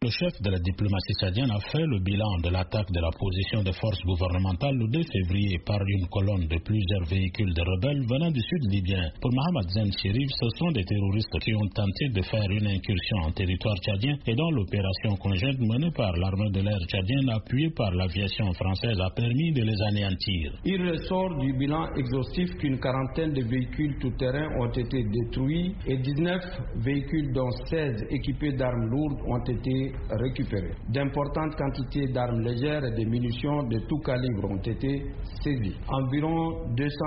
Le chef de la diplomatie tchadienne a fait le bilan de l'attaque de la position des forces gouvernementales le 2 février par une colonne de plusieurs véhicules de rebelles venant du sud libyen. Pour Mohamed Zen Chérif, ce sont des terroristes qui ont tenté de faire une incursion en territoire tchadien et dont l'opération conjointe menée par l'armée de l'air tchadienne appuyée par l'aviation française a permis de les anéantir. Il ressort du bilan exhaustif qu'une quarantaine de véhicules tout-terrain ont été détruits et 19 véhicules dont 16 équipés d'armes lourdes ont été récupérés. D'importantes quantités d'armes légères et de munitions de tout calibre ont été saisies. Environ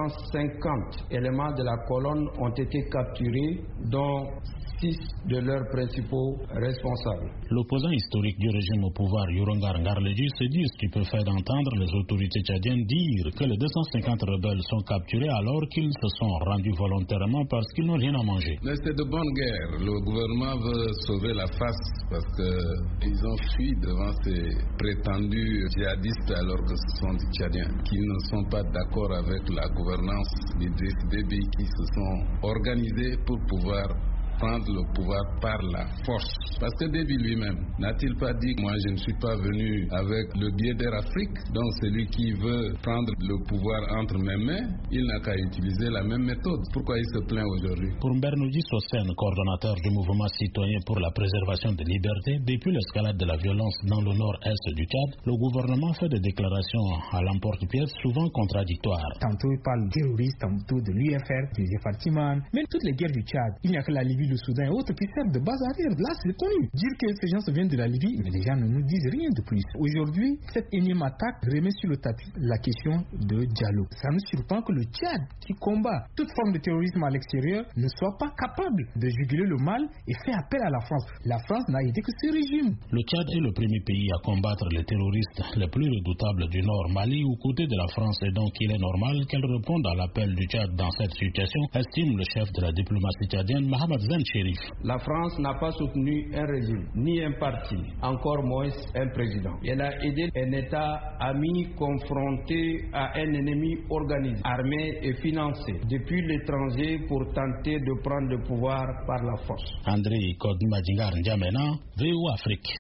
250 éléments de la colonne ont été capturés, dont 6 de leurs principaux responsables. L'opposant historique du régime au pouvoir, Yurongar Ngarledji, se dit stupéfait d'entendre les autorités tchadiennes dire que les 250 rebelles sont capturés alors qu'ils se sont rendus volontairement parce qu'ils n'ont rien à manger. Mais c'est de bonne guerre. Le gouvernement veut sauver la face parce qu'ils ont fui devant ces prétendus djihadistes alors que ce sont des Tchadiens qui ne sont pas d'accord avec la gouvernance d'Idriss Déby, qui se sont organisés pour pouvoir prendre le pouvoir par la force. Parce que Déby lui-même n'a-t-il pas dit moi je ne suis pas venu avec le billet d'Air Afrique, donc celui qui veut prendre le pouvoir entre mes mains, il n'a qu'à utiliser la même méthode. Pourquoi il se plaint aujourd'hui? Pour Mbernoudji Sosen, coordonnateur du mouvement citoyen pour la préservation des libertés, depuis l'escalade de la violence dans le nord-est du Tchad, le gouvernement fait des déclarations à l'emporte-pièce souvent contradictoires. Tantôt il parle de terroristes, tantôt de l'UFR, du Fartiman, même toutes les guerres du Tchad, il n'y a que la Libye, le Soudan et autres qui servent de base arrière. Là, c'est connu. Dire que ces gens se viennent de la Libye, mais les gens ne nous disent rien de plus. Aujourd'hui, cette énième attaque remet sur le tapis la question de Diallo. Ça nous surprend que le Tchad, qui combat toute forme de terrorisme à l'extérieur, ne soit pas capable de juguler le mal et fait appel à la France. La France n'a aidé que ce régime. Le Tchad est le premier pays à combattre les terroristes les plus redoutables du Nord, Mali, aux côtés de la France, et donc il est normal qu'elle réponde à l'appel du Tchad dans cette situation, estime le chef de la diplomatie tchadienne, Mohamed Zen Chérif. La France n'a pas soutenu un régime, ni un parti, encore moins un président. Elle a aidé un État ami confronté à un ennemi organisé, armé et financé depuis l'étranger pour tenter de prendre le pouvoir par la force. André Kodmadjingar N'Djamena, VOA Afrique.